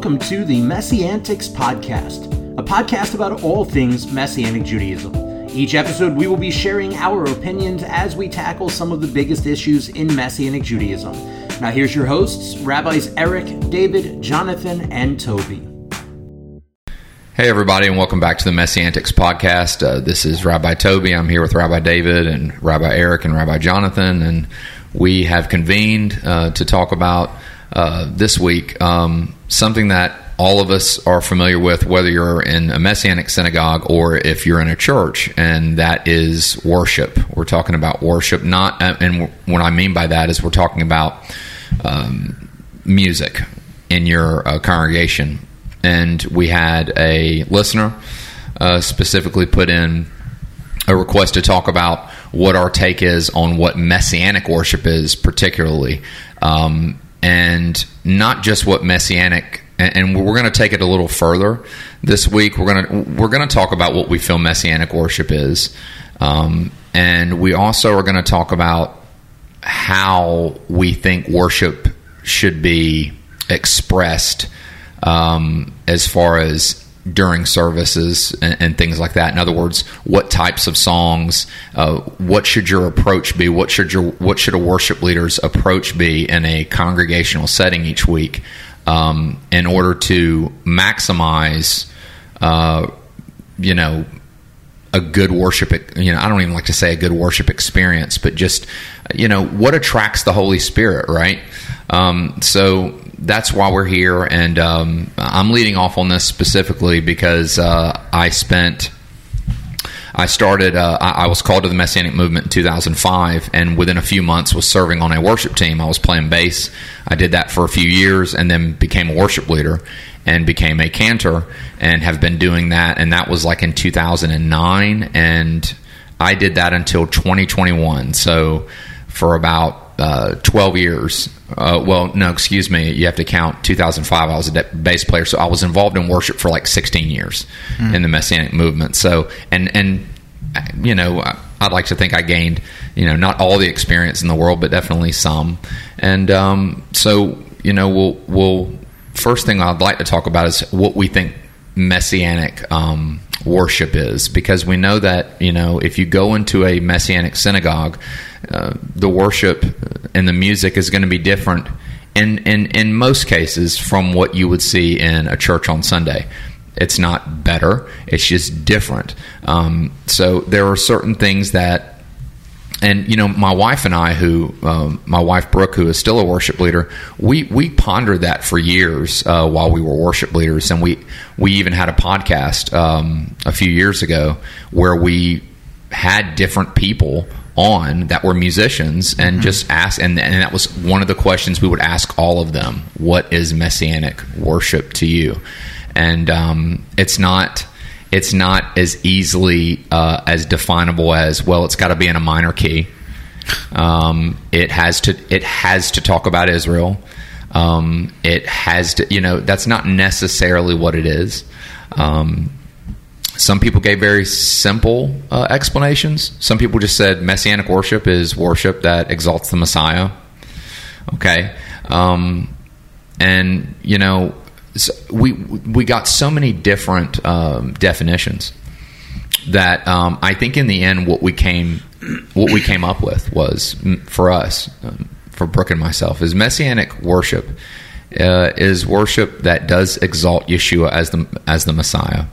welcome to the Messiantics Podcast, a podcast about all things Messianic Judaism. Each episode, we will be sharing our opinions as we tackle some of the biggest issues in Messianic Judaism. Now here's your hosts, Rabbis Eric, David, Jonathan, and Toby. Hey everybody, and welcome back to the Messiantics Podcast. This is Rabbi Toby. I'm here with Rabbi David and Rabbi Eric and Rabbi Jonathan, and we have convened to talk about this week something that all of us are familiar with, whether you're in a Messianic synagogue or if you're in a church, and that is worship. We're talking about worship, and what I mean by that is we're talking about music in your congregation. And we had a listener specifically put in a request to talk about what our take is on what Messianic worship is particularly, and not just what Messianic. And we're going to take it a little further this week. We're going to talk about what we feel Messianic worship is, and we also are going to talk about how we think worship should be expressed, as far as during services and things like that. In other words, what types of songs, what should your approach be? What should a worship leader's approach be in a congregational setting each week, in order to maximize, a good worship, I don't even like to say a good worship experience, but just, what attracts the Holy Spirit, right? So that's why we're here, and I'm leading off on this specifically because I was called to the Messianic movement in 2005, and within a few months was serving on a worship team. I was playing bass. I did that for a few years and then became a worship leader and became a cantor and have been doing that, and that was like in 2009, and I did that until 2021, so for about 12 years. You have to count 2005. I was a bass player, so I was involved in worship for like 16 years in the Messianic movement. So, and I'd like to think I gained, not all the experience in the world, but definitely some. And we'll first thing I'd like to talk about is what we think Messianic worship is, because we know that if you go into a Messianic synagogue, the worship and the music is going to be different in most cases from what you would see in a church on Sunday. It's not better, it's just different. So there are certain things that, and my wife and I, my wife Brooke, who is still a worship leader, we pondered that for years while we were worship leaders, and we even had a podcast a few years ago where we had different people on that were musicians and just asked, and that was one of the questions we would ask all of them: what is Messianic worship to you? And it's not as easily as definable as, well, it's got to be in a minor key. It has to talk about Israel. It has to, that's not necessarily what it is. Some people gave very simple explanations. Some people just said Messianic worship is worship that exalts the Messiah. Okay. And so we got so many different definitions that I think in the end what we came up with was, for us, for Brooke and myself, is Messianic worship is worship that does exalt Yeshua as the Messiah.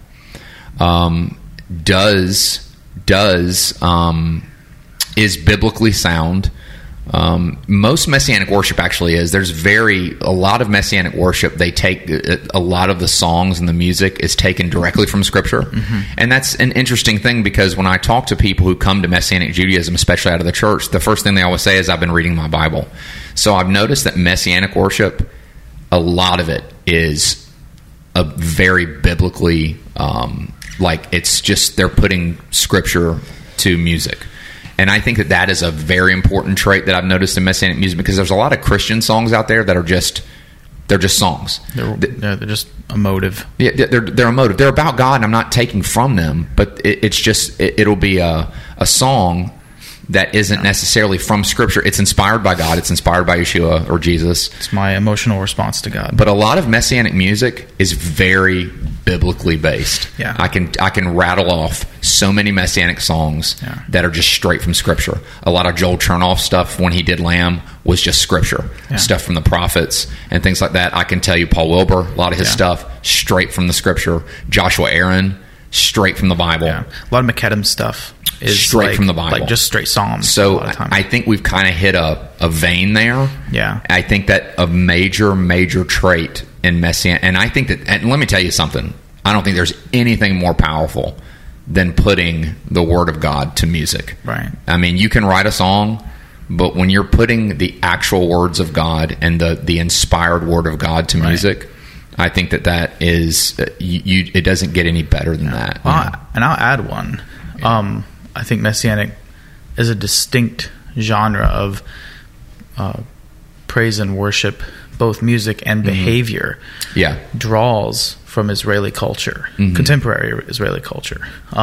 Is biblically sound. Most Messianic worship actually is. There's a lot of Messianic worship. They take a lot of the songs and the music is taken directly from Scripture, and that's an interesting thing, because when I talk to people who come to Messianic Judaism, especially out of the church, the first thing they always say is, "I've been reading my Bible." So I've noticed that Messianic worship, a lot of it is a very biblically, it's just they're putting Scripture to music. And I think that is a very important trait that I've noticed in Messianic music, because there's a lot of Christian songs out there that are just songs. They're just emotive. Yeah, they're emotive. They're about God, and I'm not taking from them, but it'll be a song that isn't necessarily from Scripture. It's inspired by God. It's inspired by Yeshua or Jesus. It's my emotional response to God. But a lot of Messianic music is very biblically based. Yeah. I can rattle off so many Messianic songs that are just straight from Scripture. A lot of Joel Chernoff stuff when he did Lamb was just Scripture. Stuff from the prophets and things like that. I can tell you Paul Wilbur, a lot of his stuff, straight from the Scripture. Joshua Aaron, straight from the Bible. Yeah. A lot of McAdams stuff is straight from the Bible. Like just straight Psalms. So a lot of times. I think we've kind of hit a vein there. Yeah. I think that a major trait in Messianic, and I think that, and let me tell you something, I don't think there's anything more powerful than putting the Word of God to music. Right. I mean, you can write a song, but when you're putting the actual words of God and the inspired Word of God to music, I think that is, it doesn't get any better than that. Well, and I'll add one. I think Messianic is a distinct genre of praise and worship, both music and behavior. Yeah. Draws from Israeli culture, contemporary Israeli culture.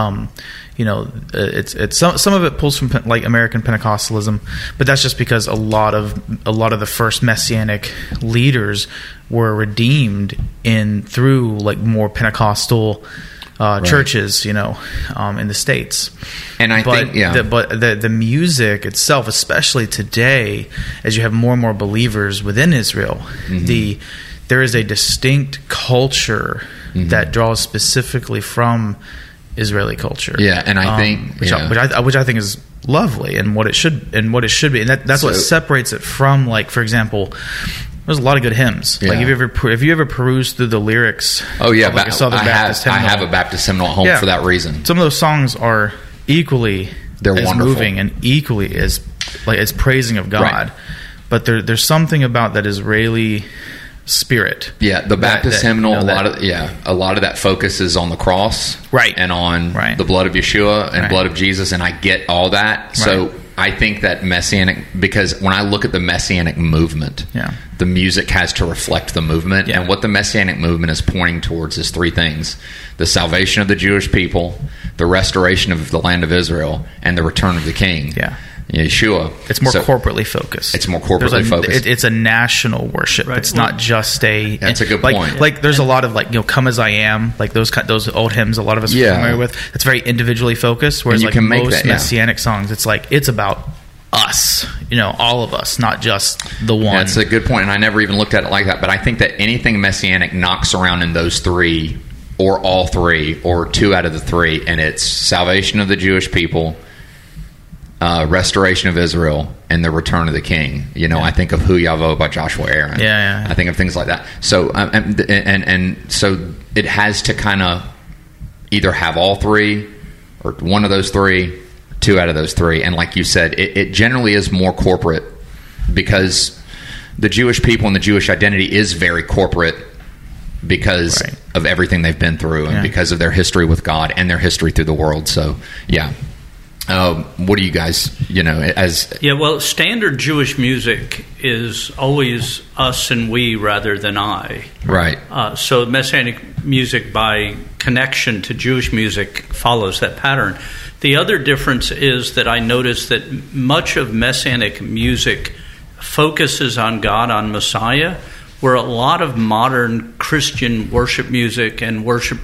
It's some of it pulls from like American Pentecostalism, but that's just because a lot of the first Messianic leaders were redeemed through like more Pentecostal churches, in the States. And but the music itself, especially today, as you have more and more believers within Israel, there is a distinct culture that draws specifically from Israeli culture. Yeah, and I think which I think is lovely and what it should be, and that's what separates it from, like, for example, there's a lot of good hymns. Yeah. Like, have you ever perused through the lyrics? Oh yeah, like a Southern Baptist hymnal? I have a Baptist hymnal at home for that reason. Some of those songs are equally as wonderful, moving and equally as praising of God. Right. But there's something about that Israeli spirit. Yeah, the Baptist hymnal, a lot of that focuses on the cross, right, and on the blood of Yeshua and blood of Jesus, and I get all that. So I think that Messianic, because when I look at the Messianic movement, the music has to reflect the movement, and what the Messianic movement is pointing towards is three things: the salvation of the Jewish people, the restoration of the land of Israel, and the return of the King. Yeah. Yeshua. It's more corporately focused. It's more corporately focused. It's a national worship. Right. It's not just a... That's a good point. Like there's a lot of Come As I Am, like those old hymns a lot of us are familiar with. It's very individually focused, whereas like most Messianic songs, it's about us, all of us, not just the one. That's a good point, and I never even looked at it like that, but I think that anything Messianic knocks around in those three, or all three, or two out of the three, and it's salvation of the Jewish people, restoration of Israel, and the return of the King. I think of Hu Yavo by Joshua Aaron. I think of things like that. So and so it has to kind of either have all three, or one of those three, two out of those three. And like you said, it generally is more corporate, because the Jewish people and the Jewish identity is very corporate because of everything they've been through, and because of their history with God and their history through the world. So what do you guys, well, standard Jewish music is always us and we rather than I. Right. So Messianic music, by connection to Jewish music, follows that pattern. The other difference is that I notice that much of Messianic music focuses on God, on Messiah, where a lot of modern Christian worship music and worship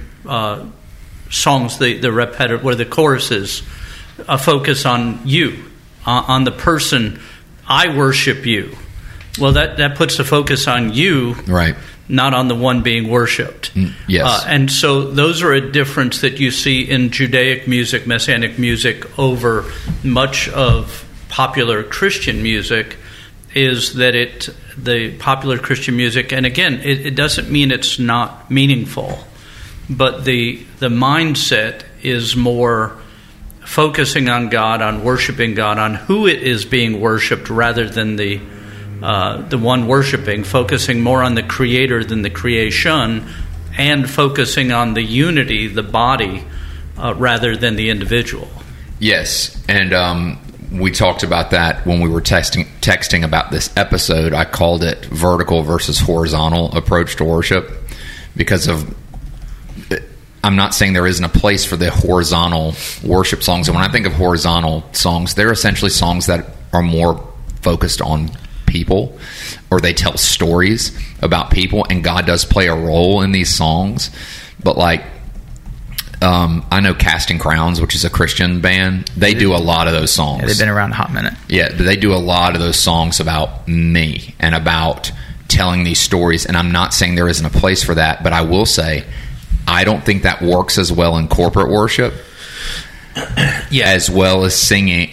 songs, the repetitive, where the choruses focus on you, on the person. I worship you. Well, that puts the focus on you, right, not on the one being worshipped. Yes. And so those are a difference that you see in Judaic music, Messianic music, over much of popular Christian music, is that the popular Christian music, and again, it doesn't mean it's not meaningful, but the mindset is more focusing on God, on worshiping God, on who it is being worshipped, rather than the one worshiping, focusing more on the Creator than the creation, and focusing on the unity, the body, rather than the individual. Yes, and we talked about that when we were texting about this episode. I called it vertical versus horizontal approach to worship, because of I'm not saying there isn't a place for the horizontal worship songs. And when I think of horizontal songs, they're essentially songs that are more focused on people, or they tell stories about people, and God does play a role in these songs. But like, I know Casting Crowns, which is a Christian band. They do a lot of those songs. Yeah, they've been around a hot minute. Yeah, they do a lot of those songs about me and about telling these stories. And I'm not saying there isn't a place for that, but I will say I don't think that works as well in corporate worship, as well as singing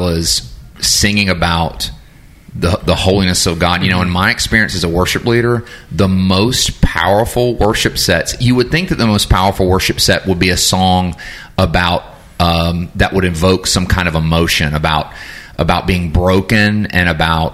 about the holiness of God. You know, in my experience as a worship leader, the most powerful worship sets, you would think that the most powerful worship set would be a song about that would evoke some kind of emotion about being broken and about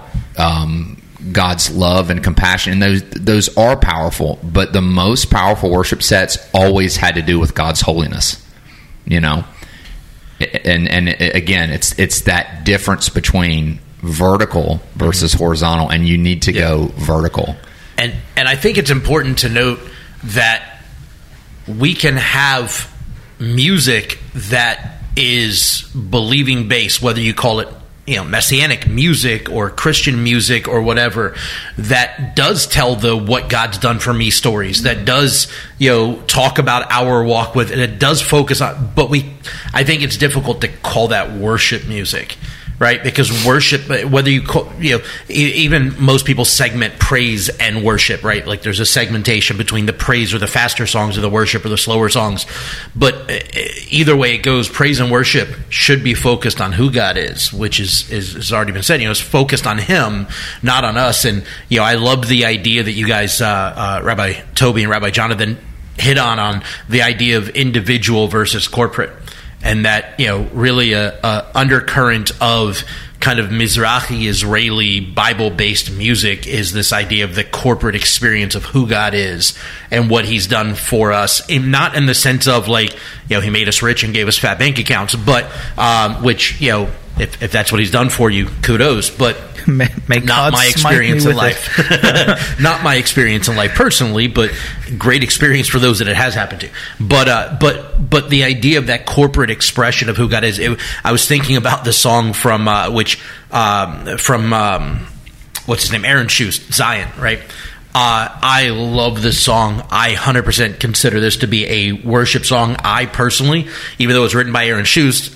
God's love and compassion. And those are powerful, but the most powerful worship sets always had to do with God's holiness, you know. And again, it's that difference between vertical versus horizontal, and you need to go vertical. And I think it's important to note that we can have music that is believing based, whether you call it, you know, messianic music or Christian music or whatever, that does tell the what God's done for me stories, that does, you know, talk about our walk with, and it does focus on, but I think it's difficult to call that worship music, right? Because worship, whether you call, you know, even most people segment praise and worship, right? Like there's a segmentation between the praise or the faster songs or the worship or the slower songs. But either way it goes, praise and worship should be focused on who God is, which is already been said. You know, it's focused on Him, not on us. And, you know, I loved the idea that you guys, Rabbi Toby and Rabbi Jonathan, hit on the idea of individual versus corporate. And that, you know, really a undercurrent of kind of Mizrahi Israeli Bible-based music is this idea of the corporate experience of who God is and what He's done for us. And not in the sense of like, you know, He made us rich and gave us fat bank accounts, but which, you know, if that's what He's done for you, kudos. But not my experience in life. Not my experience in life personally, but great experience for those that it has happened to. But the idea of that corporate expression of who God is. I was thinking about the song from what's his name, Aaron Schuss, Zion, right? I love this song. I 100% consider this to be a worship song. I personally, even though it's written by Aaron Schuss,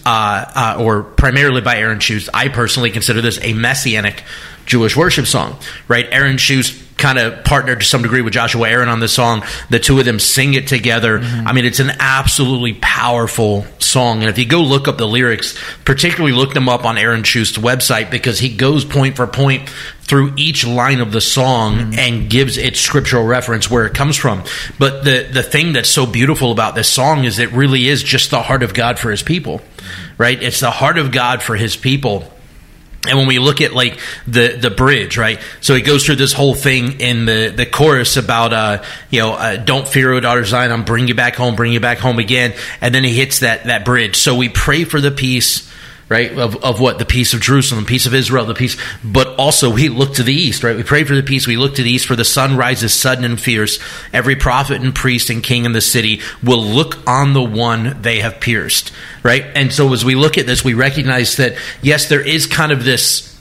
or primarily by Aaron Schuss, I personally consider this a messianic Jewish worship song, right? Aaron Schuss kind of partnered to some degree with Joshua Aaron on this song. The two of them sing it together. Mm-hmm. I mean, it's an absolutely powerful song. And if you go look up the lyrics, particularly look them up on Aaron Schuss' website, because he goes point for point through each line of the song and gives its scriptural reference where it comes from. But the thing that's so beautiful about this song is it really is just the heart of God for His people, right? It's the heart of God for His people. And when we look at like the bridge, right? So he goes through this whole thing in the chorus about don't fear, O daughter Zion, I'll bring you back home again. And then he hits that bridge. So we pray for the peace, right? Of what? The peace of Jerusalem, the peace of Israel, the peace. But also we look to the east, right? We pray for the peace. We look to the east, for the sun rises sudden and fierce. Every prophet and priest and king in the city will look on the one they have pierced, right? And so as we look at this, we recognize that, yes, there is kind of this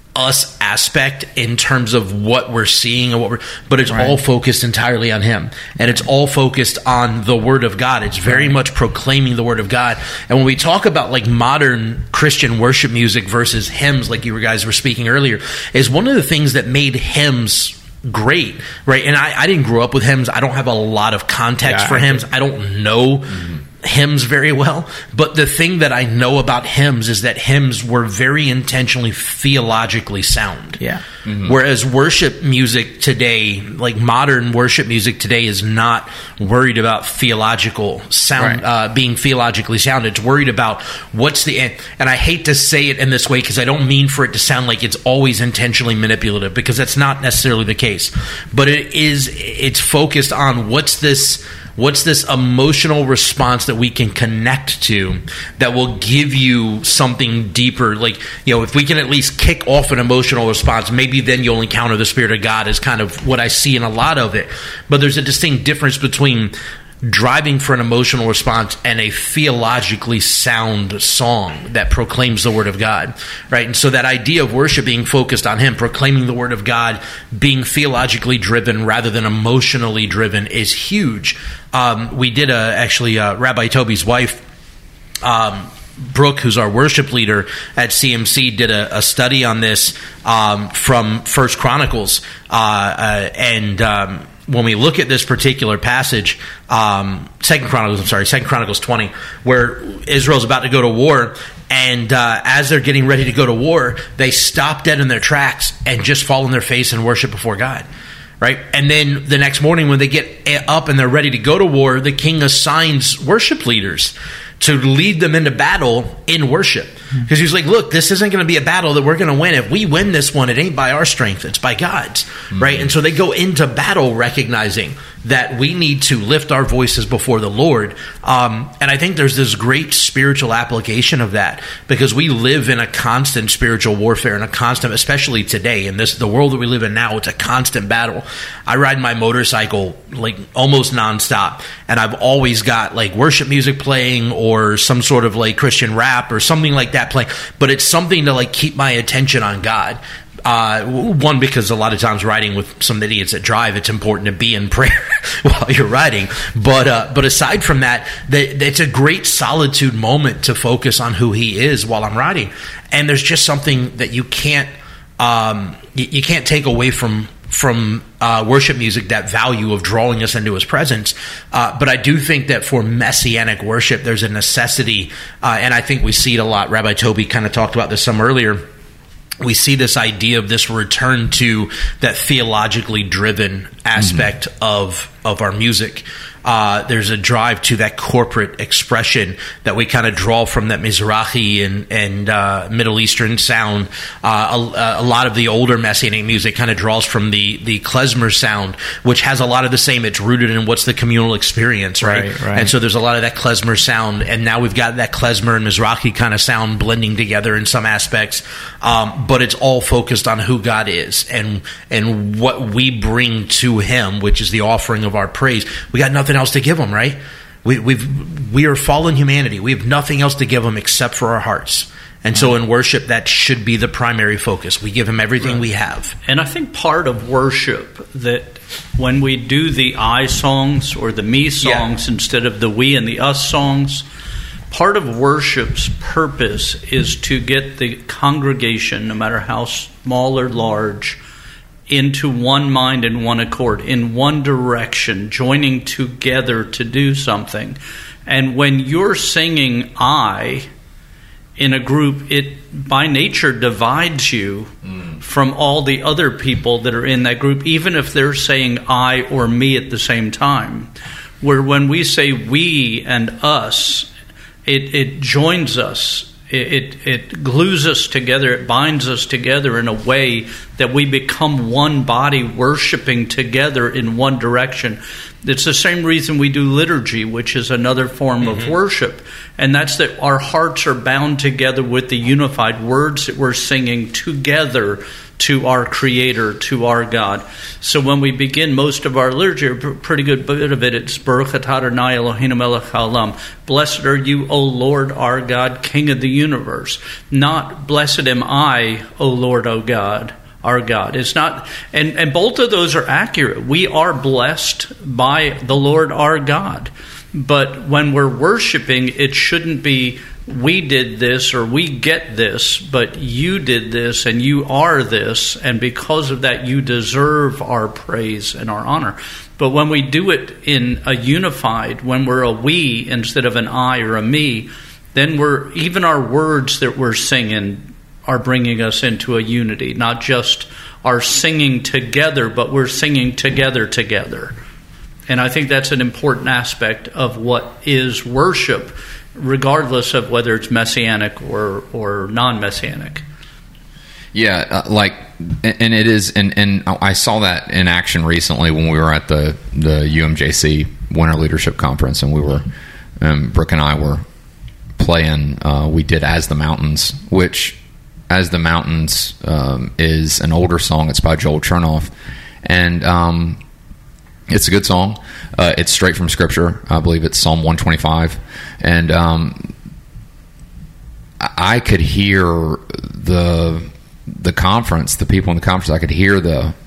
us aspect in terms of what we're seeing and but it's all focused entirely on Him, and it's all focused on the Word of God. It's very much proclaiming the Word of God. And when we talk about like modern Christian worship music versus hymns, like you guys were speaking earlier, is one of the things that made hymns great, right? And I didn't grow up with hymns. I don't have a lot of context for hymns. I don't know hymns very well, but the thing that I know about hymns is that hymns were very intentionally theologically sound. Whereas worship music today, like modern worship music today, is not worried about theological sound, being theologically sound. It's worried about what's the end. And I hate to say it in this way because I don't mean for it to sound like it's always intentionally manipulative, because that's not necessarily the case. But it's focused on what's this emotional response that we can connect to that will give you something deeper. Like, you know, if we can at least kick off an emotional response, maybe then you'll encounter the Spirit of God, is kind of what I see in a lot of it. But there's a distinct difference between driving for an emotional response and a theologically sound song that proclaims the Word of God, right? And so that idea of worship being focused on Him, proclaiming the Word of God, being theologically driven rather than emotionally driven is huge. We did Rabbi Toby's wife, Brooke, who's our worship leader at CMC, did a study on this from First Chronicles, when we look at this particular passage, Second Chronicles 20, where Israel's about to go to war, and as they're getting ready to go to war, they stop dead in their tracks and just fall on their face and worship before God. Right? And then the next morning when they get up and they're ready to go to war, the king assigns worship leaders to lead them into battle in worship. Because he's like, look, this isn't going to be a battle that we're going to win. If we win this one, it ain't by our strength, it's by God's. Right? And so they go into battle recognizing that we need to lift our voices before the Lord. And I think there's this great spiritual application of that, because we live in a constant spiritual warfare, and a constant, especially today in the world that we live in now, it's a constant battle. I ride my motorcycle like almost nonstop, and I've always got like worship music playing or some sort of like Christian rap or something like that playing, but it's something to like keep my attention on God. One, because a lot of times riding with some idiots that drive, it's important to be in prayer while you're riding. But aside from that, it's a great solitude moment to focus on who He is while I'm riding. And there's just something that you can't take away from worship music, that value of drawing us into His presence. But I do think that for messianic worship, there's a necessity, and I think we see it a lot. Rabbi Toby kind of talked about this some earlier. We see this idea of this return to that theologically driven aspect of our music. There's a drive to that corporate expression that we kind of draw from that Mizrahi and Middle Eastern sound. A lot of the older Messianic music kind of draws from the klezmer sound, which has a lot of the same. It's rooted in what's the communal experience, right? And so there's a lot of that klezmer sound, and now we've got that klezmer and Mizrahi kind of sound blending together in some aspects. But it's all focused on who God is and what we bring to Him, which is the offering of our praise. We got nothing else to give Him, right? We are fallen humanity. We have nothing else to give Him except for our hearts. And so in worship, that should be the primary focus. We give Him everything we have. And I think part of worship, that when we do the I songs or the me songs instead of the we and the us songs, part of worship's purpose is to get the congregation, no matter how small or large, into one mind and one accord, in one direction, joining together to do something. And when you're singing I in a group, it by nature divides you from all the other people that are in that group, even if they're saying I or me at the same time. Where when we say we and us, it joins us. It glues us together. It binds us together in a way that we become one body, worshiping together in one direction. It's the same reason we do liturgy, which is another form of worship. And that's that our hearts are bound together with the unified words that we're singing together to our Creator, to our God. So when we begin most of our liturgy, a pretty good bit of it, it's Baruch atah Adonai Eloheinu melech haolam. Blessed are you, O Lord, our God, King of the universe. Not blessed am I, O Lord, O God, our God. It's not, and both of those are accurate. We are blessed by the Lord our God. But when we're worshiping, it shouldn't be we did this or we get this, but you did this and you are this, and because of that you deserve our praise and our honor. But when we do it in a unified, when we're a we instead of an I or a me, then even our words that we're singing are bringing us into a unity, not just our singing together, but we're singing together. And I think that's an important aspect of what is worship, regardless of whether it's messianic or non-messianic. Yeah, and it is, and I saw that in action recently when we were at the UMJC Winter Leadership Conference, and we were, Brooke and I were playing, we did As the Mountains, which As the Mountains is an older song. It's by Joel Chernoff, and It's a good song. It's straight from Scripture. I believe it's Psalm 125. And I could hear the conference, the people in the conference. I could hear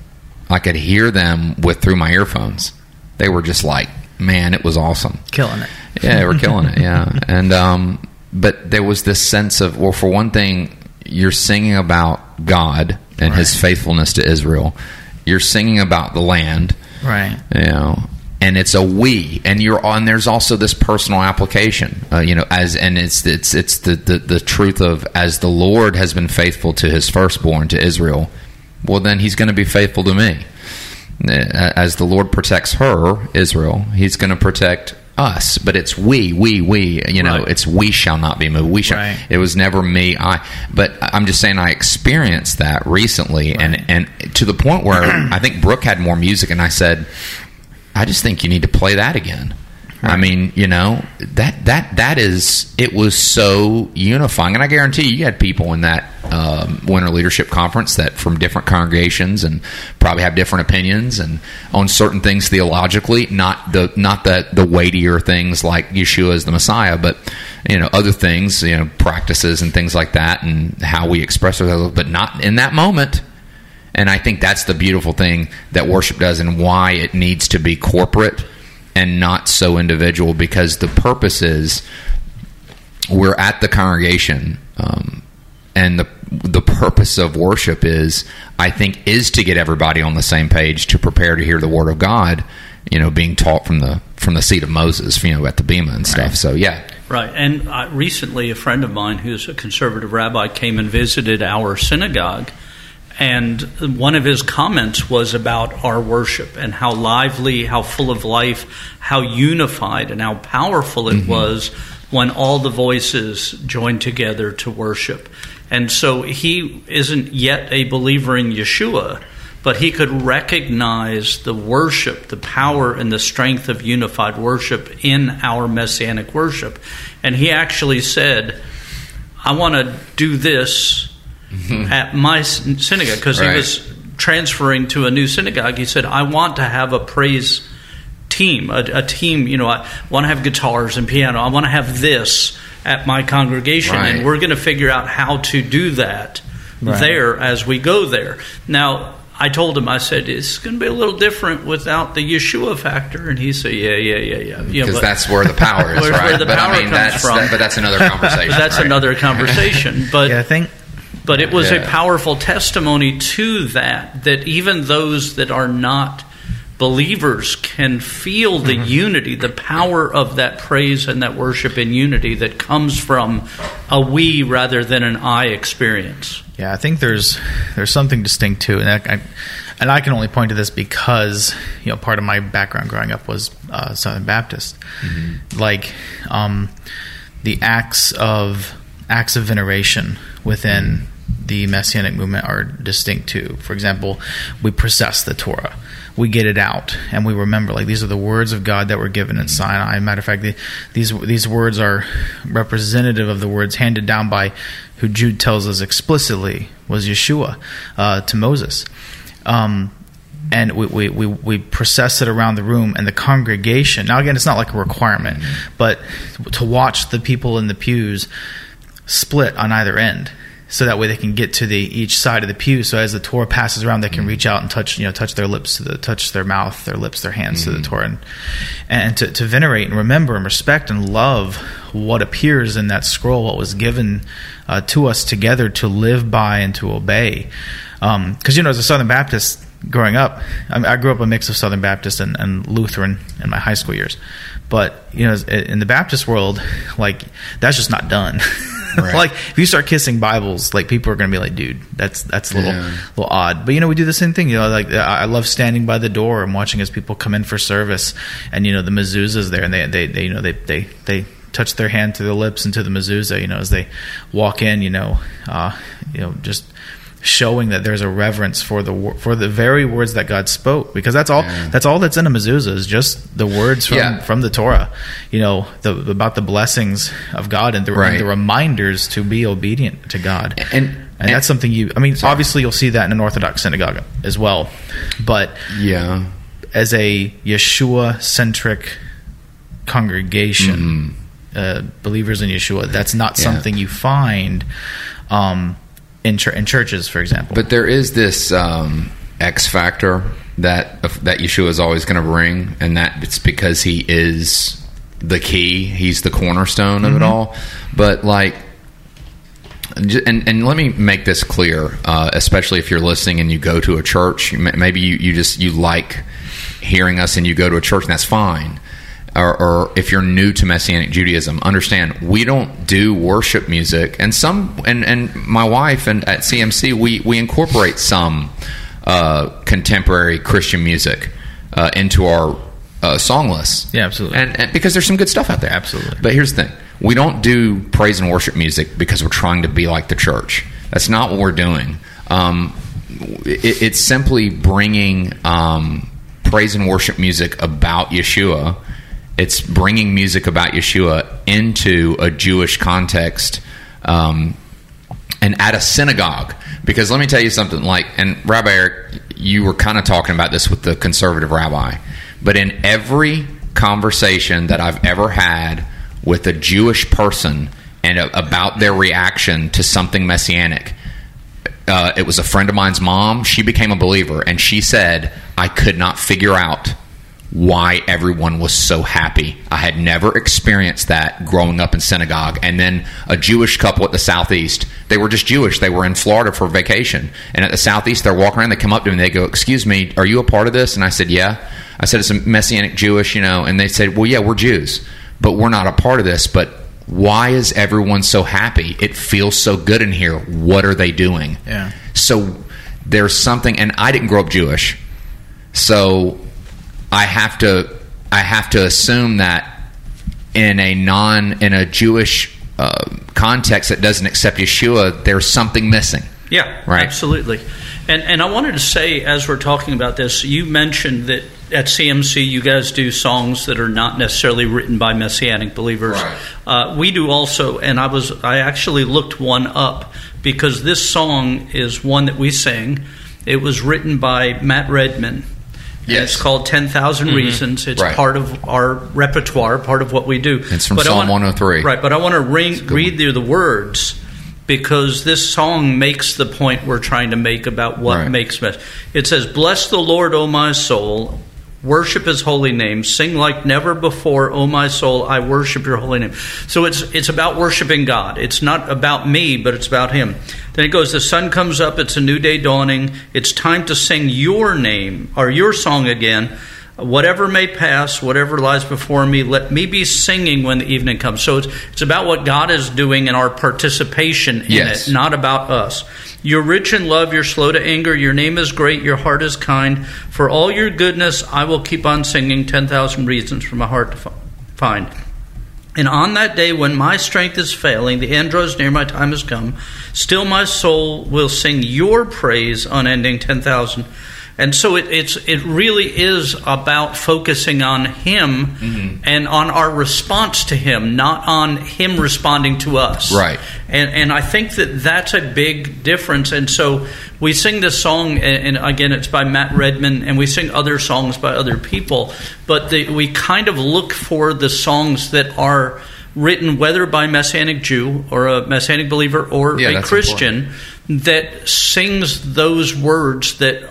them through my earphones. They were just like, man, it was awesome, killing it. Yeah, they were killing it. Yeah, and but there was this sense of, well, for one thing, you're singing about God and His faithfulness to Israel. You're singing about the land, right? You know, and it's a we, and you're on. There's also this personal application, you know, it's the truth of, as the Lord has been faithful to His firstborn, to Israel, well, then He's going to be faithful to me. As the Lord protects her, Israel, He's going to protect us. But it's we, you know, it's we shall not be moved. We shall. Right. It was never me. But I'm just saying, I experienced that recently, and to the point where I think Brooke had more music, and I said, I just think you need to play that again. Right. I mean, you know, that is, it was so unifying. And I guarantee you had people in that Winter Leadership Conference that from different congregations and probably have different opinions and on certain things theologically, not the weightier things like Yeshua is the Messiah, but, you know, other things, you know, practices and things like that and how we express ourselves, but not in that moment. And I think that's the beautiful thing that worship does, and why it needs to be corporate and not so individual, because the purpose is, we're at the congregation, and the purpose of worship is, I think, is to get everybody on the same page, to prepare to hear the Word of God, you know, being taught from the seat of Moses, you know, at the Bema and stuff. So yeah. Right. And recently a friend of mine who's a conservative rabbi came and visited our synagogue. And one of his comments was about our worship and how lively, how full of life, how unified, and how powerful it was when all the voices joined together to worship. And so he isn't yet a believer in Yeshua, but he could recognize the worship, the power and the strength of unified worship in our Messianic worship. And he actually said, I want to do this at my synagogue, because he was transferring to a new synagogue. He said, I want to have a praise team, a team, you know, I want to have guitars and piano. I want to have this at my congregation, and we're going to figure out how to do that there as we go there. Now, I told him, I said, it's going to be a little different without the Yeshua factor. And he said, yeah. Because that's where the power is, right? Where the power comes from. But that's another conversation. That's another conversation. But yeah, I think... But it was a powerful testimony to that even those that are not believers can feel the unity, the power of that praise and that worship in unity that comes from a we rather than an I experience. Yeah, I think there's something distinct too, and I can only point to this because, you know, part of my background growing up was Southern Baptist. Like the acts of veneration within the Messianic movement are distinct too. For example, we process the Torah, we get it out, and we remember, like, these are the words of God that were given at Sinai. Matter of fact, these words are representative of the words handed down by who Jude tells us explicitly was Yeshua to Moses. And we process it around the room, and the congregation. Now, again, it's not like a requirement, but to watch the people in the pews split on either end, so that way they can get to each side of the pew. So as the Torah passes around, they can reach out and touch their lips touch their mouth, their lips, their hands to the Torah, and to venerate and remember and respect and love what appears in that scroll, what was given to us together to live by and to obey. Because as a Southern Baptist growing up, I grew up a mix of Southern Baptist and Lutheran in my high school years. But in the Baptist world, like, that's just not done. Right. Like, if you start kissing Bibles, like, people are going to be like, dude, that's a little odd. But we do the same thing. Like, I love standing by the door and watching as people come in for service, and the mezuzah's there, and they touch their hand to their lips and to the mezuzah, as they walk in, just showing that there's a reverence for the very words that God spoke, because that's all that's in a mezuzah is just the words from the Torah, about the blessings of God and the reminders to be obedient to God, and that's something obviously you'll see that in an Orthodox synagogue as well, but as a Yeshua-centric congregation, believers in Yeshua, that's not something you find in churches, for example. But there is this X factor that Yeshua is always going to bring, and that it's because he is the key. He's the cornerstone of it all. But like, and let me make this clear, especially if you're listening and you go to a church, maybe you like hearing us and you go to a church, and that's fine. Or if you're new to Messianic Judaism, understand we don't do worship music, and my wife and at CMC we incorporate some contemporary Christian music into our song lists. Yeah, absolutely. And because there's some good stuff out there. Absolutely. But here's the thing: we don't do praise and worship music because we're trying to be like the church. That's not what we're doing. It's simply bringing praise and worship music about Yeshua. It's bringing music about Yeshua into a Jewish context and at a synagogue. Because let me tell you something, and Rabbi Eric, you were kind of talking about this with the conservative rabbi, but in every conversation that I've ever had with a Jewish person and about their reaction to something Messianic, it was a friend of mine's mom. She became a believer, and she said, I could not figure out why everyone was so happy. I had never experienced that growing up in synagogue. And then a Jewish couple at the Southeast, they were just Jewish. They were in Florida for vacation. And at the Southeast, they're walking around, they come up to me and they go, excuse me, are you a part of this? And I said, yeah. I said, it's a Messianic Jewish, and they said, well, yeah, we're Jews, but we're not a part of this. But why is everyone so happy? It feels so good in here. What are they doing? Yeah. So there's something, and I didn't grow up Jewish, so I have to assume that in a Jewish context that doesn't accept Yeshua, there's something missing. Yeah, right? Absolutely. And I wanted to say, as we're talking about this, you mentioned that at CMC you guys do songs that are not necessarily written by Messianic believers. Right. We do also, and I actually looked one up because this song is one that we sing. It was written by Matt Redman. Yes. It's called 10,000 Reasons. It's part of our repertoire, part of what we do. It's from Psalm 103. Right, but I want to read you the words because this song makes the point we're trying to make about what makes Messianic. It says, bless the Lord, O my soul. Worship His holy name. Sing like never before, O my soul. I worship your holy name. So it's about worshiping God. It's not about me, but it's about Him. Then it goes, the sun comes up. It's a new day dawning. It's time to sing your name or your song again. Whatever may pass, whatever lies before me, let me be singing when the evening comes. So it's about what God is doing and our participation in it, not about us. You're rich in love, you're slow to anger, your name is great, your heart is kind. For all your goodness, I will keep on singing 10,000 reasons for my heart to find. And on that day when my strength is failing, the end draws near, my time has come, still my soul will sing your praise, unending 10,000. And so it really is about focusing on Him and on our response to Him, not on Him responding to us. Right. And I think that's a big difference. And so we sing this song, and again, it's by Matt Redman, and we sing other songs by other people. But we kind of look for the songs that are written, whether by a Messianic Jew or a Messianic believer or a Christian, that sings those words that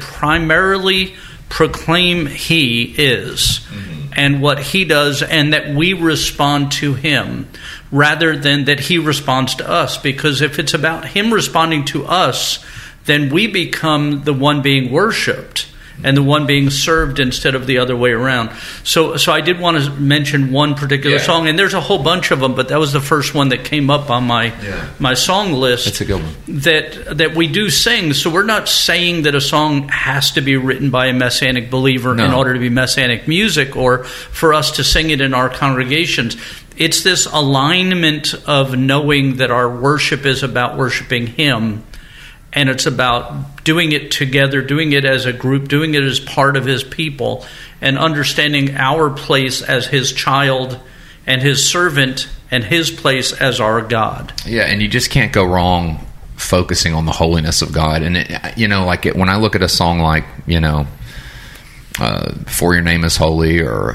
primarily proclaim He is and what He does, and that we respond to Him rather than that He responds to us. Because if it's about Him responding to us, then we become the one being worshipped and the one being served instead of the other way around. So I did want to mention one particular song, and there's a whole bunch of them, but that was the first one that came up on my song list. That's a good one. That we do sing. So we're not saying that a song has to be written by a Messianic believer in order to be Messianic music or for us to sing it in our congregations. It's this alignment of knowing that our worship is about worshiping Him. And it's about doing it together, doing it as a group, doing it as part of His people, and understanding our place as His child and His servant and His place as our God. Yeah, and you just can't go wrong focusing on the holiness of God. And, when I look at a song like, For Your Name is Holy, or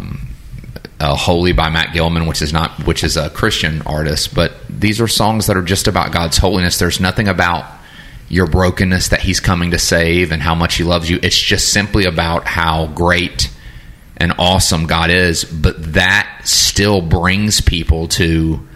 Holy by Matt Gilman, which is a Christian artist. But these are songs that are just about God's holiness. There's nothing about your brokenness that he's coming to save and how much he loves you. It's just simply about how great and awesome God is. But that still brings people to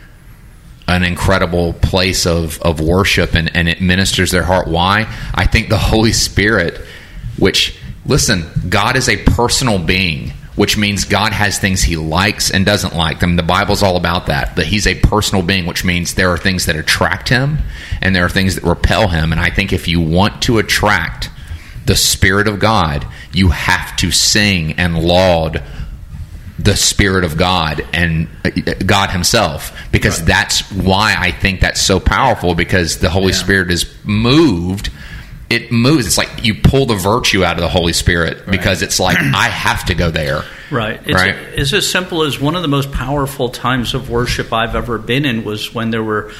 an incredible place of worship, and it ministers their heart. Why? I think the Holy Spirit, which, listen, God is a personal being, which means God has things he likes and doesn't like. The Bible's all about that he's a personal being, which means there are things that attract him and there are things that repel him. And I think if you want to attract the Spirit of God, you have to sing and laud the Spirit of God and God himself, because that's why I think that's so powerful, because the Holy Spirit is moved. It moves. It's like you pull the virtue out of the Holy Spirit, because it's like, I have to go there. Right. It's as simple as one of the most powerful times of worship I've ever been in was when there were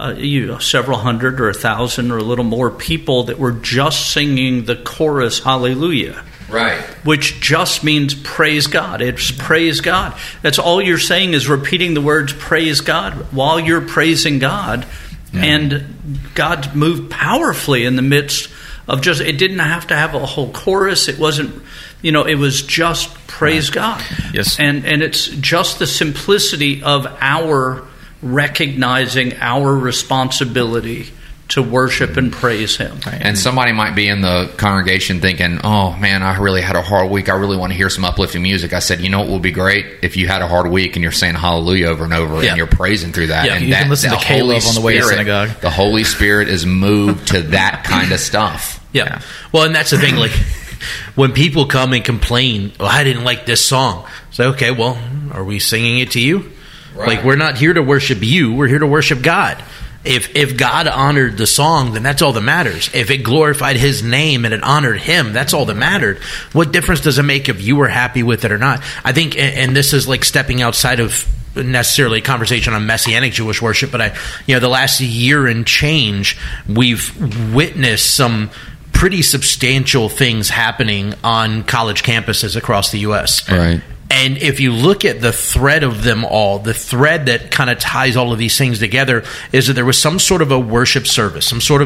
several hundred or 1,000 or a little more people that were just singing the chorus Hallelujah. Right. Which just means praise God. It's praise God. That's all you're saying, is repeating the words praise God while you're praising God. Yeah. And God moved powerfully in the midst of it didn't have to have a whole chorus. It wasn't, it was just praise God. Yes. And it's just the simplicity of our recognizing our responsibility to worship and praise him. And somebody might be in the congregation thinking, oh man, I really had a hard week. I really want to hear some uplifting music. I said, what would be great if you had a hard week and you're saying hallelujah over and over and you're praising through that. Yeah, and you can listen to Caleb on the way to synagogue. The Holy Spirit is moved to that kind of stuff. Yeah. Well, and that's the thing, like when people come and complain, I didn't like this song. So, okay, well, are we singing it to you? Right. Like, we're not here to worship you. We're here to worship God. If God honored the song, then that's all that matters. If it glorified his name and it honored him, that's all that mattered. What difference does it make if you were happy with it or not? I think, and this is like stepping outside of necessarily a conversation on Messianic Jewish worship, but the last year and change, we've witnessed some pretty substantial things happening on college campuses across the U.S. Right. And if you look at the thread of them all, the thread that kind of ties all of these things together is that there was some sort of a worship service, some sort of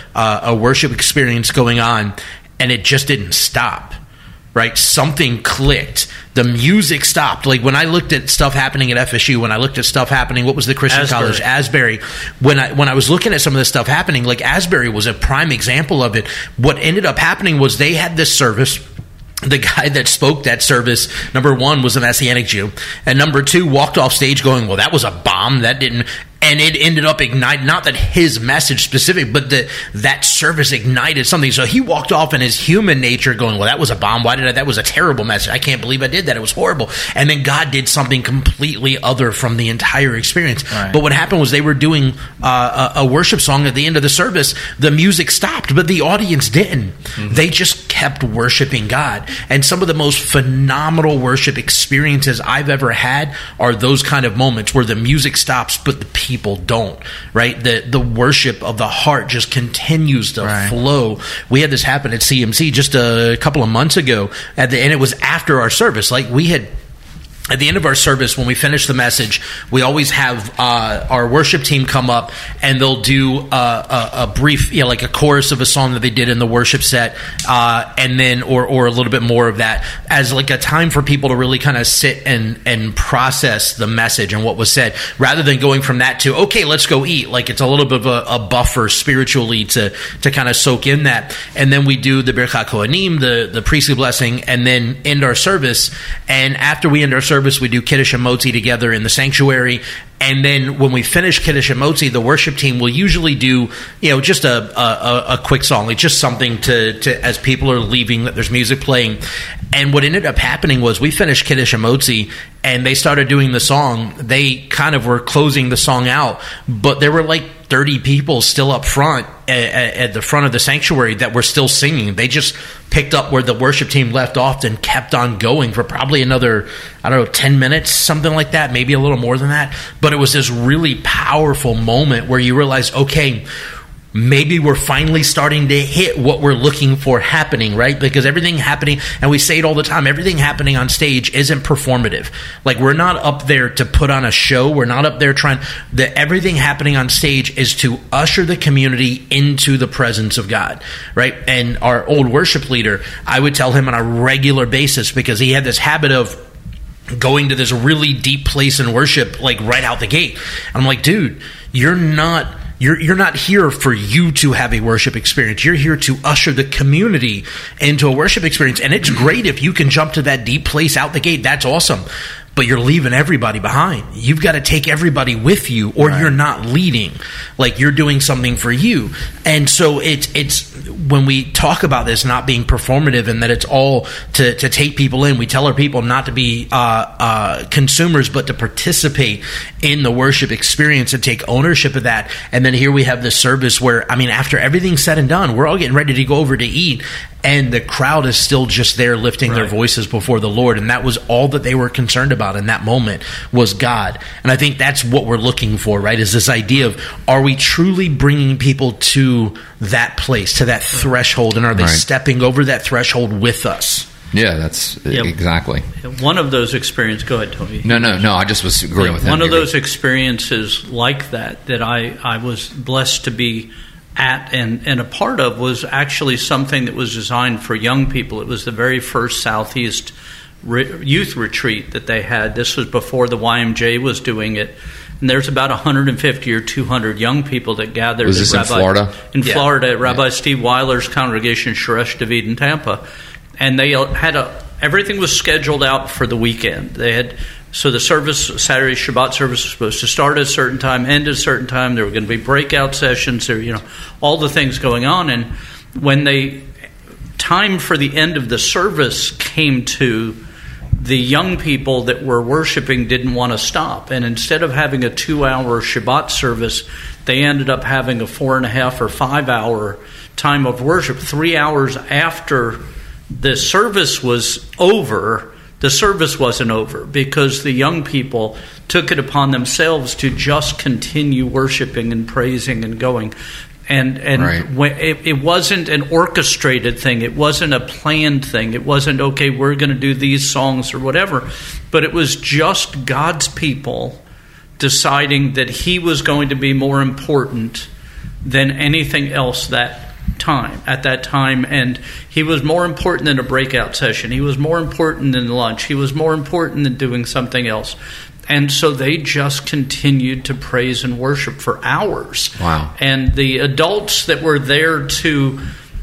a worship experience going on, and it just didn't stop, right? Something clicked. The music stopped. Like when I looked at stuff happening at FSU, when I looked at stuff happening, what was the Christian college? Asbury. When I was looking at some of this stuff happening, like Asbury was a prime example of it. What ended up happening was they had this service. The guy that spoke that service, number one, was a Messianic Jew, and number two, walked off stage going, well, that was a bomb. That didn't... And it ended up igniting, not that his message specific, but that service ignited something. So he walked off in his human nature going, well, that was a bomb. That was a terrible message. I can't believe I did that. It was horrible. And then God did something completely other from the entire experience. Right. But what happened was they were doing a worship song at the end of the service. The music stopped, but the audience didn't. Mm-hmm. They just kept worshiping God. And some of the most phenomenal worship experiences I've ever had are those kind of moments where the music stops, but the people don't, right? The worship of the heart just continues to flow. We had this happen at CMC just a couple of months ago, and it was after our service. Like we had... At the end of our service, when we finish the message, we always have our worship team come up and they'll do a brief, like a chorus of a song that they did in the worship set, and then or a little bit more of that as like a time for people to really kind of sit and process the message and what was said, rather than going from that to, okay, let's go eat. Like it's a little bit of a buffer spiritually to kind of soak in that. And then we do the Birkat Kohanim, the priestly blessing, and then end our service. And after we end our service, we do Kiddush and Motzi together in the sanctuary. And then when we finish Kiddush and Motzi, the worship team will usually do, just a quick song, like just something to as people are leaving, that there's music playing. And what ended up happening was we finished Kiddush and Motzi, and they started doing the song. They kind of were closing the song out, but there were like 30 people still up front at the front of the sanctuary that were still singing. They just picked up where the worship team left off and kept on going for probably another, 10 minutes, something like that, maybe a little more than that. But it was this really powerful moment where you realize, okay, maybe we're finally starting to hit what we're looking for happening, right? Because everything happening, and we say it all the time, everything happening on stage isn't performative. Like, we're not up there to put on a show. We're not up there everything happening on stage is to usher the community into the presence of God, right? And our old worship leader, I would tell him on a regular basis, because he had this habit of going to this really deep place in worship, like right out the gate. And I'm like, dude, you're not here for you to have a worship experience. You're here to usher the community into a worship experience. And it's great if you can jump to that deep place out the gate. That's awesome. But you're leaving everybody behind. You've got to take everybody with you, or you're not leading. Like, you're doing something for you. And so it's when we talk about this not being performative and that it's all to take people in, we tell our people not to be consumers, but to participate in the worship experience and take ownership of that. And then here we have this service where, I mean, after everything's said and done, we're all getting ready to go over to eat, and the crowd is still just there lifting their voices before the Lord. And that was all that they were concerned about in that moment, was God. And I think that's what we're looking for, right? Is this idea of, are we truly bringing people to that place, to that threshold? And are they stepping over that threshold with us? Yeah, that's exactly. One of those experiences, go ahead, Tony. No, I just was agreeing with him. One of those experiences like that I was blessed to be at and a part of was actually something that was designed for young people. It was the very first Southeast youth retreat that they had. This was before the YMJ was doing it. And there's about 150 or 200 young people that gathered. Was this in Florida? In Florida, at Rabbi Steve Weiler's congregation, Shoresh David in Tampa. And they had everything was scheduled out for the weekend. They had, so the service, Saturday Shabbat service, was supposed to start at a certain time, end at a certain time. There were going to be breakout sessions. There, all the things going on. And when time for the end of the service came to, the young people that were worshiping didn't want to stop. And instead of having a 2-hour Shabbat service, they ended up having a 4.5 or 5 hour time of worship. 3 hours after the service was over, the service wasn't over, because the young people took it upon themselves to just continue worshiping and praising and going. And it wasn't an orchestrated thing. It wasn't a planned thing. It wasn't, okay, we're going to do these songs or whatever. But it was just God's people deciding that He was going to be more important than anything else at that time. And He was more important than a breakout session. He was more important than lunch. He was more important than doing something else. And so they just continued to praise and worship for hours. Wow. And the adults that were there to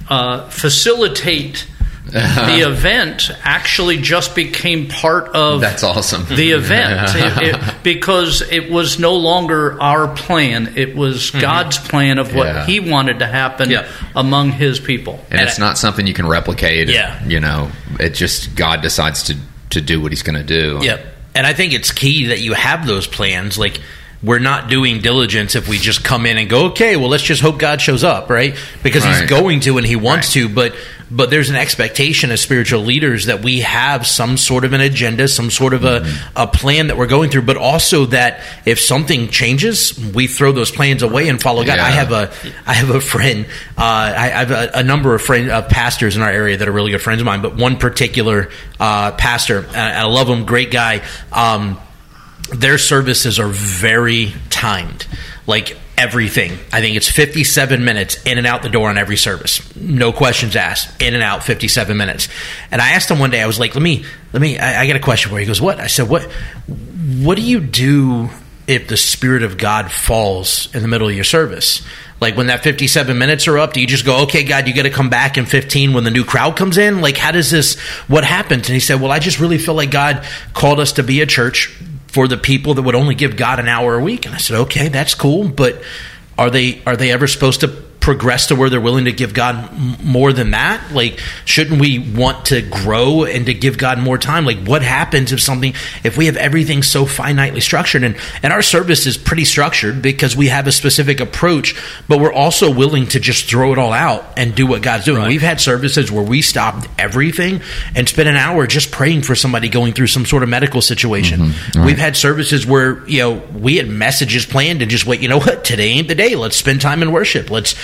facilitate the event actually just became part of That's awesome. the event because it was no longer our plan. It was God's plan of what He wanted to happen among His people. And it's not something you can replicate. It just, God decides to do what He's going to do. Yep. And I think it's key that you have those plans. Like, we're not doing diligence if we just come in and go, okay, well, let's just hope God shows up, right? Because He's going to and He wants to, but there's an expectation as spiritual leaders that we have some sort of an agenda, some sort of a plan that we're going through, but also that if something changes, we throw those plans away and follow God. I have a friend, I have a number of pastors in our area that are really good friends of mine, but one particular pastor, I love him, great guy. Their services are very timed. Like, everything. I think it's 57 minutes in and out the door on every service. No questions asked. In and out, 57 minutes. And I asked him one day, I was like, I got a question for you. He goes, what? I said, what do you do if the Spirit of God falls in the middle of your service? Like, when that 57 minutes are up, do you just go, okay, God, you got to come back in 15 when the new crowd comes in? Like, what happens? And he said, well, I just really feel like God called us to be a church for the people that would only give God an hour a week. And I said, okay, that's cool, but are they ever supposed to progress to where they're willing to give God more than that? Like, shouldn't we want to grow and to give God more time? Like, what happens if we have everything so finitely structured? And our service is pretty structured because we have a specific approach, but we're also willing to just throw it all out and do what God's doing. Right. We've had services where we stopped everything and spent an hour just praying for somebody going through some sort of medical situation. Mm-hmm. Right. We've had services where, we had messages planned and just wait, you know what, today ain't the day. Let's spend time in worship. Let's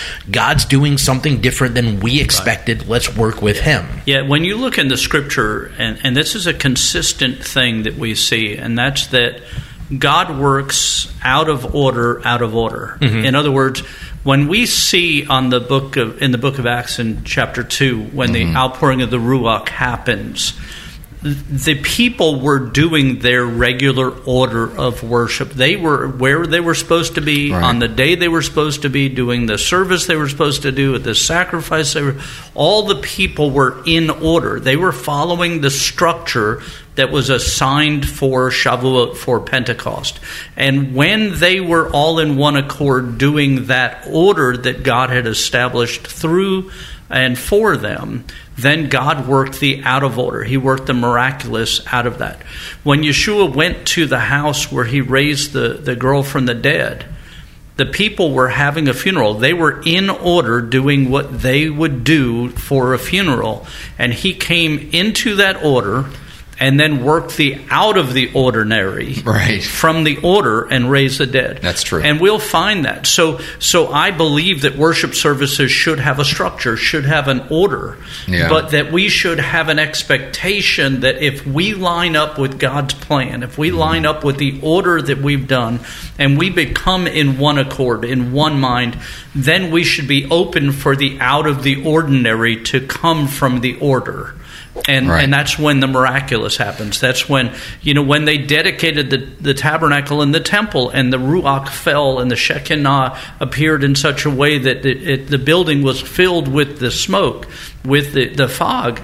God's doing something different than we expected. Right. Let's work with Him. Yeah, when you look in the Scripture, and this is a consistent thing that we see, and that's that God works out of order. Mm-hmm. In other words, when we see in the book of Acts in chapter 2, when the outpouring of the Ruach happens, the people were doing their regular order of worship. They were where they were supposed to be on the day they were supposed to be, doing the service they were supposed to do, the sacrifice. All the people were in order. They were following the structure that was assigned for Shavuot, for Pentecost. And when they were all in one accord doing that order that God had established through and for them, then God worked the out of order. He worked the miraculous out of that. When Yeshua went to the house where he raised the girl from the dead, the people were having a funeral. They were in order doing what they would do for a funeral. And he came into that order and then work the out of the ordinary from the order and raise the dead. That's true. And we'll find that. So I believe that worship services should have a structure, should have an order, but that we should have an expectation that if we line up with God's plan, if we line up with the order that we've done, and we become in one accord, in one mind, then we should be open for the out of the ordinary to come from the order. And that's when the miraculous happens. That's when, when they dedicated the tabernacle and the temple, and the Ruach fell and the Shekinah appeared in such a way that the building was filled with the smoke, with the fog.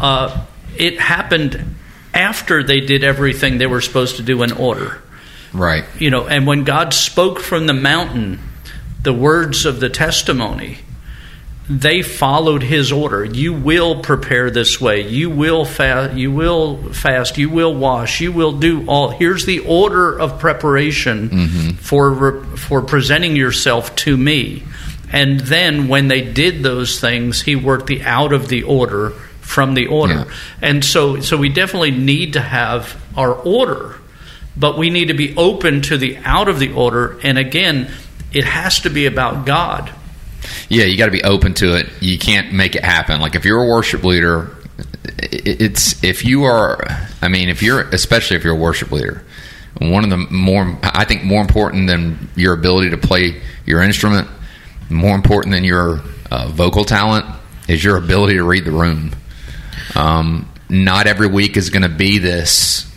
It happened after they did everything they were supposed to do in order. Right. And when God spoke from the mountain the words of the testimony, they followed his order. You will prepare this way. You will fast. You will wash. You will do all. Here's the order of preparation for presenting yourself to me. And then when they did those things, he worked the out of the order from the order. Yeah. And so we definitely need to have our order, but we need to be open to the out of the order. And again, it has to be about God. Yeah, you got to be open to it. You can't make it happen. Like if you're a worship leader, especially if you're a worship leader, one of the more important than your ability to play your instrument, more important than your vocal talent, is your ability to read the room. Not every week is going to be this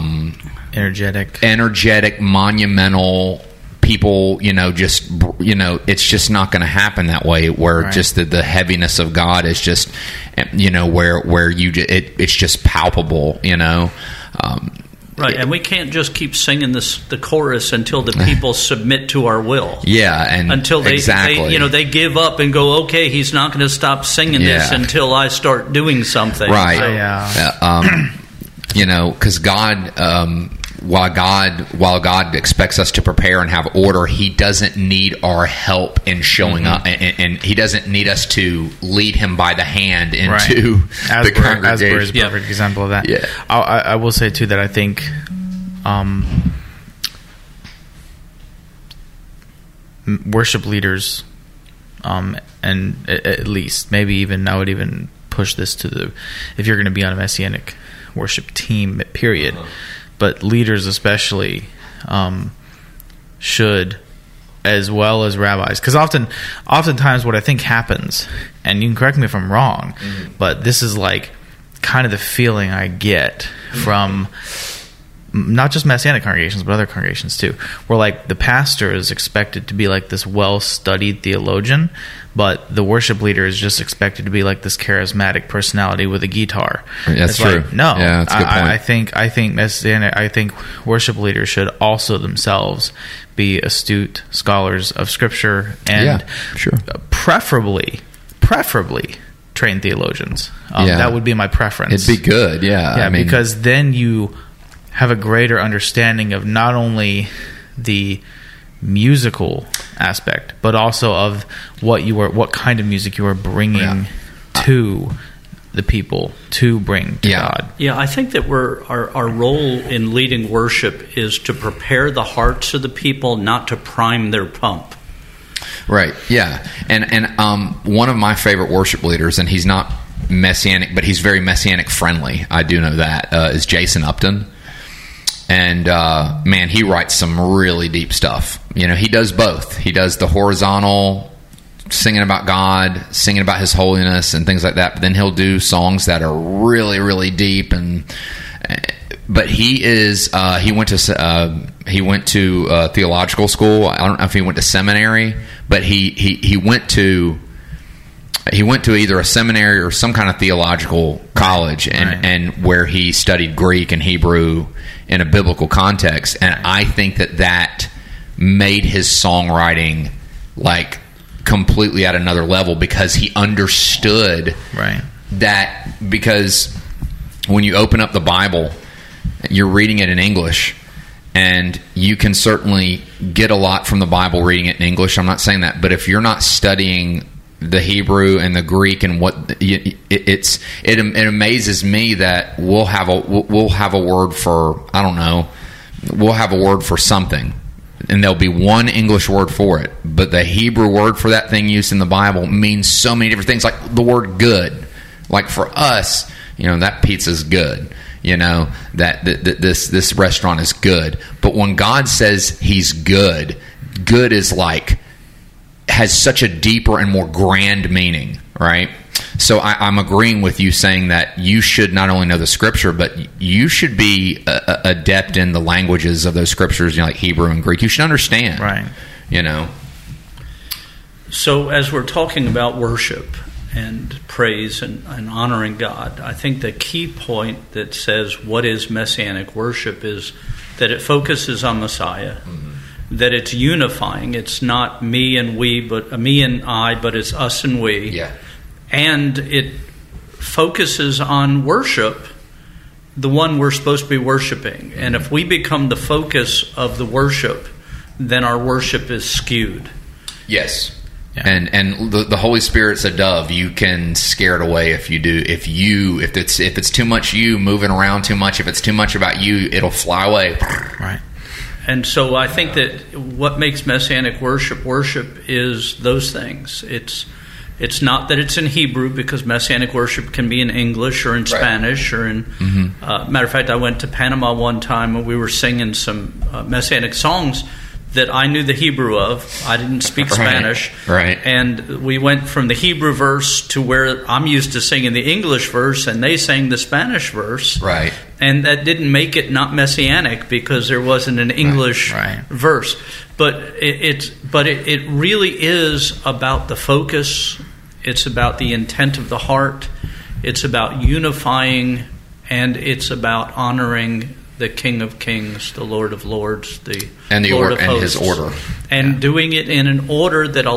energetic, monumental. People, it's just not going to happen that way. Where just the heaviness of God is just, where it's just palpable. Right, and we can't just keep singing the chorus until the people submit to our will. Yeah, and until they give up and go, okay, he's not going to stop singing this until I start doing something. Right. Because God. While God expects us to prepare and have order, he doesn't need our help in showing up, and he doesn't need us to lead him by the hand into the congregation. Asbury is a perfect example of that. Yeah. I will say, too, that I think worship leaders, and at least, maybe even, I would even push this to if you're going to be on a Messianic worship team, period, but leaders especially should, as well as rabbis, because oftentimes what I think happens, and you can correct me if I'm wrong, but this is like kind of the feeling I get from not just Messianic congregations, but other congregations too, where like the pastor is expected to be like this well-studied theologian, but the worship leader is just expected to be like this charismatic personality with a guitar. That's true. Like, no, yeah, that's a good point. I think worship leaders should also themselves be astute scholars of Scripture and preferably trained theologians. That would be my preference. It'd be good, yeah. Because then you have a greater understanding of not only the musical aspect, but also of what kind of music you are bringing to the people to bring to God. Yeah, I think that our role in leading worship is to prepare the hearts of the people, not to prime their pump. Right. Yeah. And one of my favorite worship leaders, and he's not Messianic, but he's very Messianic friendly. I do know that is Jason Upton. And man, he writes some really deep stuff. He does both. He does the horizontal, singing about God, singing about His holiness, and things like that. But then he'll do songs that are really, really deep. But he went to theological school. I don't know if he went to seminary, but he went to either a seminary or some kind of theological college, and where he studied Greek and Hebrew in a biblical context. And I think that made his songwriting like completely at another level, because he understood that, because when you open up the Bible, you're reading it in English, and you can certainly get a lot from the Bible reading it in English. I'm not saying that, but if you're not studying the Hebrew and the Greek and it amazes me that we'll have a word for, I don't know, we'll have a word for something, and there'll be one English word for it, but the Hebrew word for that thing used in the Bible means so many different things. Like the word good, like for us, that pizza's good. That this restaurant is good. But when God says He's good is like, has such a deeper and more grand meaning, right? So I'm agreeing with you saying that you should not only know the Scripture, but you should be adept in the languages of those Scriptures, like Hebrew and Greek. You should understand, right? So as we're talking about worship and praise and honoring God, I think the key point that says what is Messianic worship is that it focuses on Messiah, that it's unifying. It's not me and we, but me and I, but it's us and we. Yeah. And it focuses on worship, the one we're supposed to be worshiping. And if we become the focus of the worship, then our worship is skewed. Yes. Yeah. And the Holy Spirit's a dove. You can scare it away if you do. If it's too much you moving around too much, if it's too much about you, it'll fly away. Right. And so I think that what makes Messianic worship is those things. It's not that it's in Hebrew, because Messianic worship can be in English or in Spanish or in. Matter of fact, I went to Panama one time and we were singing some Messianic songs that I knew the Hebrew of. I didn't speak Spanish. Right. And we went from the Hebrew verse to where I'm used to singing the English verse, and they sang the Spanish verse. Right. And that didn't make it not Messianic, because there wasn't an English verse. But it really is about the focus. It's about the intent of the heart. It's about unifying, and it's about honoring the King of Kings, the Lord of Lords, the Lord of Hosts, His order, and doing it in an order that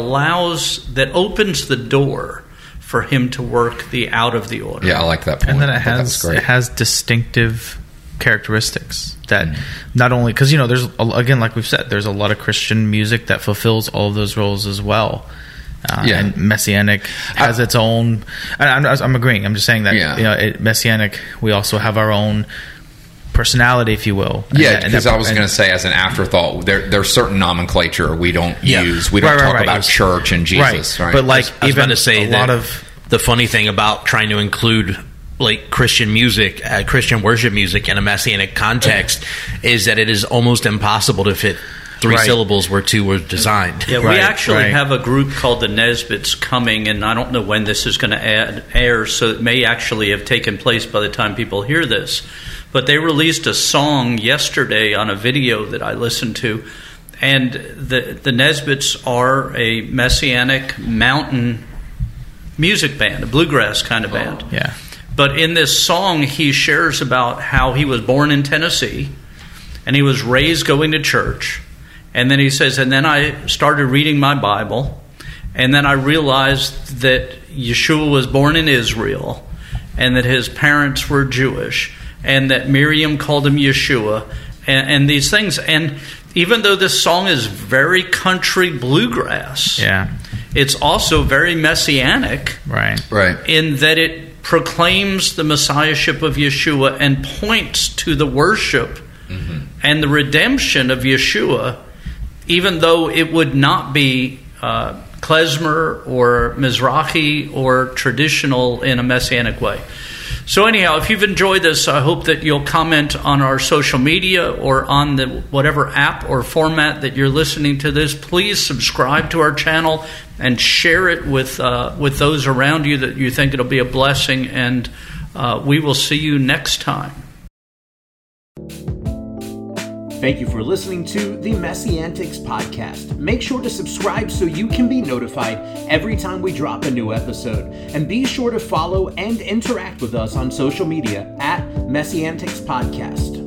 opens the door for Him to work the out of the order. Yeah, I like that point. And then it has distinctive characteristics that not only, because there's, again, like we've said, there's a lot of Christian music that fulfills all of those roles as well. And Messianic has its own. I'm agreeing. I'm just saying that Messianic, we also have our own personality, if you will. Yeah, because I was going to say, as an afterthought, there's certain nomenclature we don't use. We don't talk about church and Jesus. Right. But like, I was going to say that the funny thing about trying to include like Christian music, Christian worship music in a Messianic context is that it is almost impossible to fit three syllables where two were designed. Yeah, we actually have a group called the Nesbits coming, and I don't know when this is going to air, so it may actually have taken place by the time people hear this. But they released a song yesterday on a video that I listened to, and the Nesbits are a Messianic mountain music band, a bluegrass kind of band. Yeah. But in this song, he shares about how he was born in Tennessee, and he was raised going to church. And then he says, and then I started reading my Bible, and then I realized that Yeshua was born in Israel, and that his parents were Jewish, and that Miriam called him Yeshua, and these things. And even though this song is very country bluegrass, it's also very messianic, right, in that it proclaims the messiahship of Yeshua and points to the worship and the redemption of Yeshua, even though it would not be klezmer or Mizrahi or traditional in a Messianic way. So anyhow, if you've enjoyed this, I hope that you'll comment on our social media or on the whatever app or format that you're listening to this. Please subscribe to our channel and share it with those around you that you think it'll be a blessing. And we will see you next time. Thank you for listening to the Messiantics podcast. Make sure to subscribe so you can be notified every time we drop a new episode. And be sure to follow and interact with us on social media at Messiantics Podcast.